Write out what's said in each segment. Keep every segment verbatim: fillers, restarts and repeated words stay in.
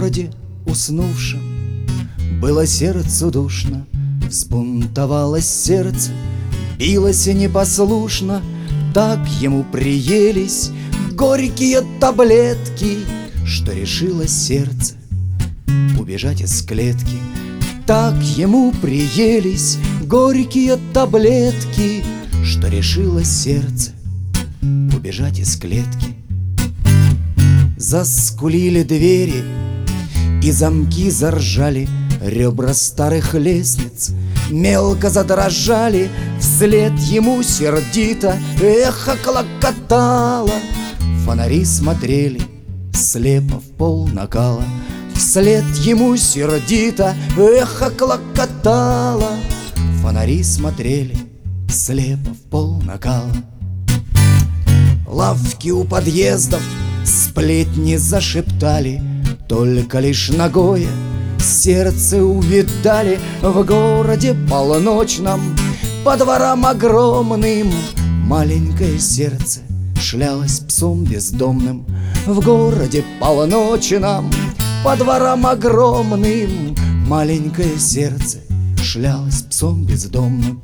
городе уснувшем было сердцу душно, взбунтовалось сердце, билось непослушно. Так ему приелись горькие таблетки, что решило сердце убежать из клетки. Так ему приелись горькие таблетки, что решило сердце убежать из клетки. Заскулили двери, и замки заржали, ребра старых лестниц мелко задрожали. Вслед ему сердито эхо клокотало. Фонари смотрели слепо в пол накала. Вслед ему сердито эхо клокотало. Фонари смотрели слепо в пол накала. Лавки у подъездов сплетни зашептали, только лишь нагое сердце увидали. В городе полночном по дворам огромным маленькое сердце шлялось псом бездомным. В городе полночном по дворам огромным маленькое сердце шлялось псом бездомным.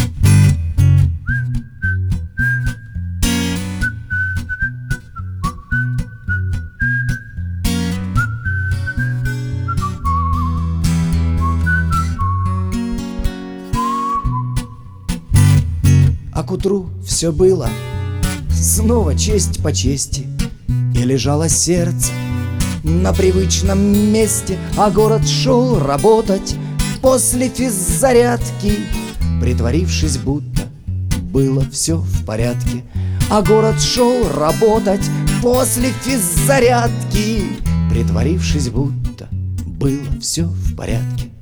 А к утру все было снова честь по чести, и лежало сердце на привычном месте. А город шел работать после физзарядки, притворившись, будто было все в порядке. А город шел работать после физзарядки, притворившись, будто было все в порядке.